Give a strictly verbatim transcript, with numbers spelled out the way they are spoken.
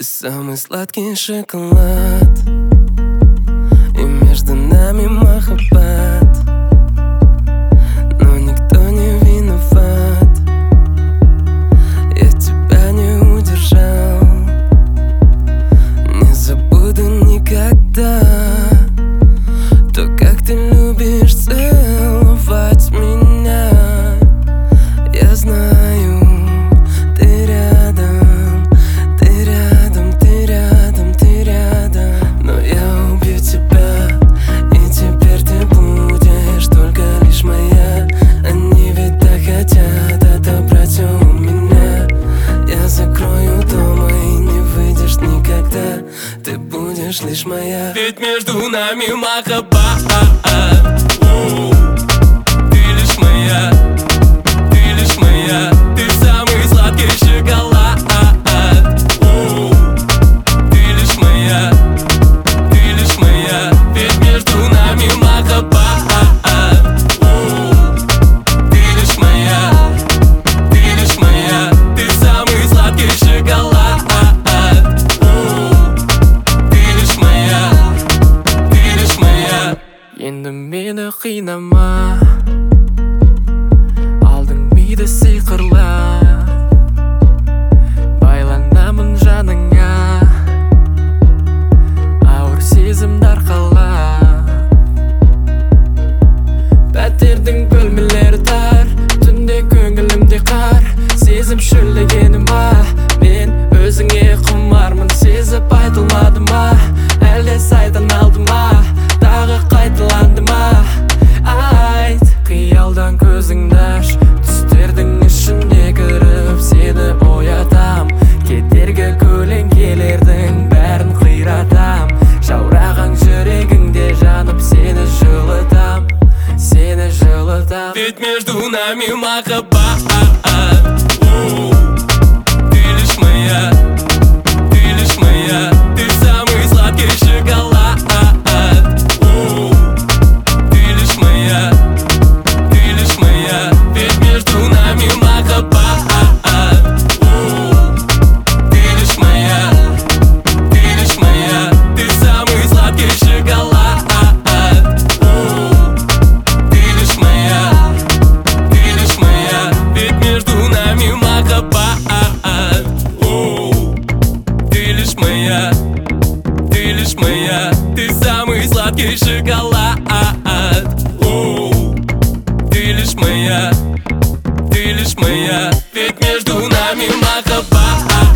Ты самый сладкий шоколад, и между нами махаббат, но никто не виноват. Я тебя не удержал, не забуду никогда то, как ты любишь целовать меня. Я знаю, ты рядом, ты рядом, ты рядом, ты рядом. Но я убью тебя, и теперь ты будешь только лишь моя. Они ведь так хотят отобрать все у меня. Я закрою дома и не выйдешь никогда. Ты будешь лишь моя. Ведь между нами махаббат. Ты лишь моя, ты лишь моя, ты самый сладкий шоколад. Ты лишь моя, ты лишь моя, ведь между нами махаббат. Ты лишь моя, ты лишь моя, ты самый сладкий шоколад. Ты лишь моя, ты лишь моя. Енді мені қинама, алдың миды сиқырлап, байланамын жаныңа, ауыр сезімді арқалап. Пәтердің бөлмелері тар, түнде көңілімде қар. Сезім шөлдегені ма, мен өзіңе құмармын. Сезіп айтылмады ма, әлде сайдан алды ма, тағы қайталанды ма? Айт, қиялдан көзіңді аш, түстердің ішіне кіріп сені оятам. Кедергі көлеңкелердің бәрін қиратам. Жаураған жүрегіңде жанып сені жылытам, сені жылытам. Ведь между нами махаббат. Ты лишь моя, ты лишь моя, ты самый сладкий шоколад. Ты лишь моя, ты лишь моя, ведь между нами махаббат. Ты лишь моя, ты лишь моя, ты самый сладкий шоколад. Ты лишь моя, ты лишь моя, ведь между нами махаббат. Ты лишь моя, ты лишь моя, ты самый сладкий шоколад. Ты лишь моя, ты лишь моя, ведь между нами махаббат.